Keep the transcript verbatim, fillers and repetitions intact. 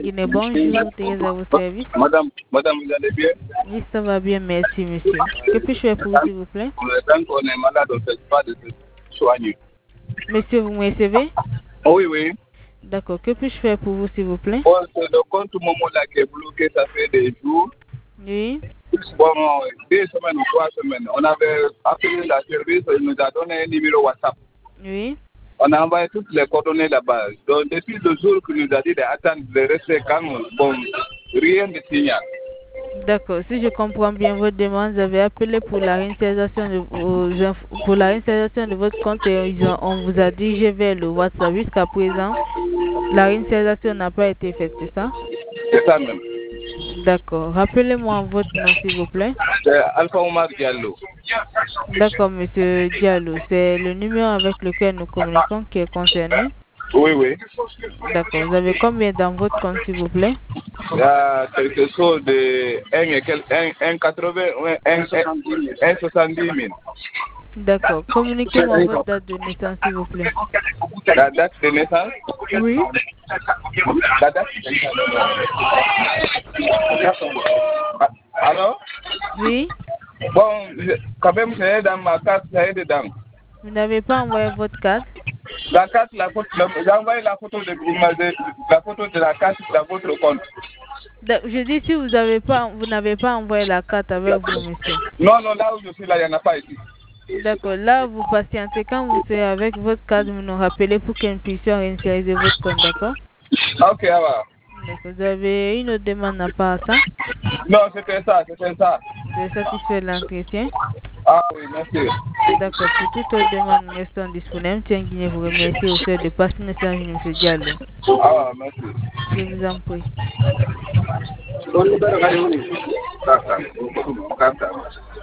Guinée, bonjour, Thérèse à vos services. Madame, madame, vous allez bien? Oui, ça va bien, merci, monsieur. Que puis-je faire pour vous, s'il vous plaît? Tant qu'on est malade, on ne fait pas de se soigner. Monsieur, vous me recevez? Oui, oui. D'accord, que puis-je faire pour vous, s'il vous plaît? Bon, c'est le compte Momo là qui est bloqué, ça fait des jours. Oui. Bon, deux semaines ou trois semaines. On avait appelé la service, il nous a donné un numéro WhatsApp. Oui. On a envoyé toutes les coordonnées là-bas. Donc, depuis le jour qu'il nous a dit d'attendre de rester calme, bon, rien de signal. D'accord, si je comprends bien votre demande, vous avez appelé pour la réinstallation de, vos inf- pour la réinstallation de votre compte et ils ont- on vous a dirigé vers le WhatsApp. Jusqu'à présent, la réinstallation n'a pas été faite, c'est ça? C'est ça même. D'accord. Rappelez-moi votre nom, s'il vous plaît. C'est Alpha Omar Diallo. D'accord, monsieur Diallo. C'est le numéro avec lequel nous communiquons qui est concerné. Oui, oui. D'accord. Vous avez combien dans votre compte, s'il vous plaît? Il y a quelque chose de un quatre-vingts, un soixante-dix mille. D'accord. Communiquez-moi votre date de naissance, s'il vous plaît. La date de naissance? Oui. La date de naissance. Alors? Oui. Bon, quand même, c'est dans ma carte, c'est dedans. Vous n'avez pas envoyé votre carte? La carte, la photo, j'ai envoyé la photo de, de la photo de la carte dans votre compte. Je dis si vous avez pas, vous n'avez pas envoyé la carte avec vous, monsieur. Non, non, là où je suis là, il n'y en a pas ici. D'accord, là vous patientez. Quand vous serez avec votre carte, vous nous rappelez pour que nous puissions réinitialiser votre compte, d'accord? Ok, alors. D'accord, vous avez une autre demande à part ça? Non, c'était ça, c'était ça. Vous êtes satisfait de l'entretien? Ah oui, merci. D'accord, pour toute autre demande, nous restons disponibles. Tiens, Guinée, vous remercie au fait de passer le message à M. Diallo. Ah, merci. Je vous en prie. Kaka, kaka.